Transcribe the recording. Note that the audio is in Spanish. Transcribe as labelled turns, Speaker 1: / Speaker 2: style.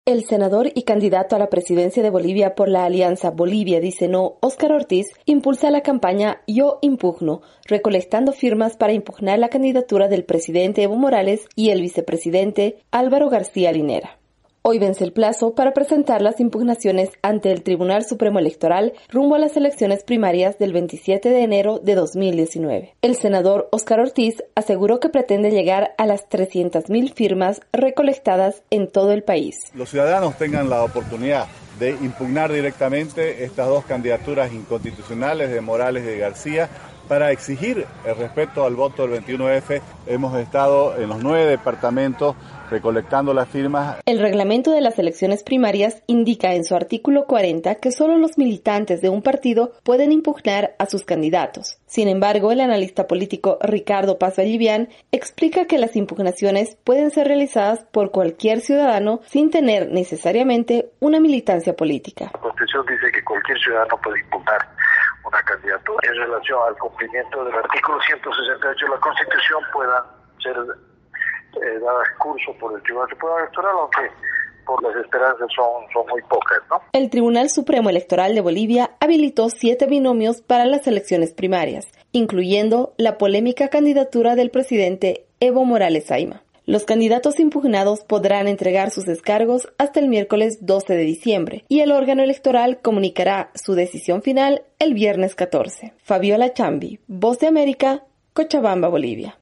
Speaker 1: El senador y candidato a la presidencia de Bolivia por la alianza Bolivia Dice No, Óscar Ortiz, impulsa la campaña Yo Impugno, recolectando firmas para impugnar la candidatura del presidente Evo Morales y el vicepresidente Álvaro García Linera. Hoy vence el plazo para presentar las impugnaciones ante el Tribunal Supremo Electoral rumbo a las elecciones primarias del 27 de enero de 2019. El senador Óscar Ortiz aseguró que pretende llegar a las 300.000 firmas recolectadas en todo el país.
Speaker 2: Los ciudadanos tengan la oportunidad de impugnar directamente estas dos candidaturas inconstitucionales de Morales y de García para exigir el respeto al voto del 21F. Hemos estado en los 9 departamentos recolectando las firmas.
Speaker 1: El reglamento de las elecciones primarias indica en su artículo 40 que solo los militantes de un partido pueden impugnar a sus candidatos. Sin embargo, el analista político Ricardo Paz Vallivian explica que las impugnaciones pueden ser realizadas por cualquier ciudadano sin tener necesariamente una militancia política.
Speaker 3: La Constitución dice que cualquier ciudadano puede impugnar una candidatura. En relación al cumplimiento del artículo 168 de la Constitución puedan ser dadas curso por el Tribunal Supremo Electoral, aunque por las esperanzas son muy pocas, ¿no?
Speaker 1: El Tribunal Supremo Electoral de Bolivia habilitó 7 binomios para las elecciones primarias, incluyendo la polémica candidatura del presidente Evo Morales Ayma. Los candidatos impugnados podrán entregar sus descargos hasta el miércoles 12 de diciembre y el órgano electoral comunicará su decisión final el viernes 14. Fabiola Chambi, Voz de América, Cochabamba, Bolivia.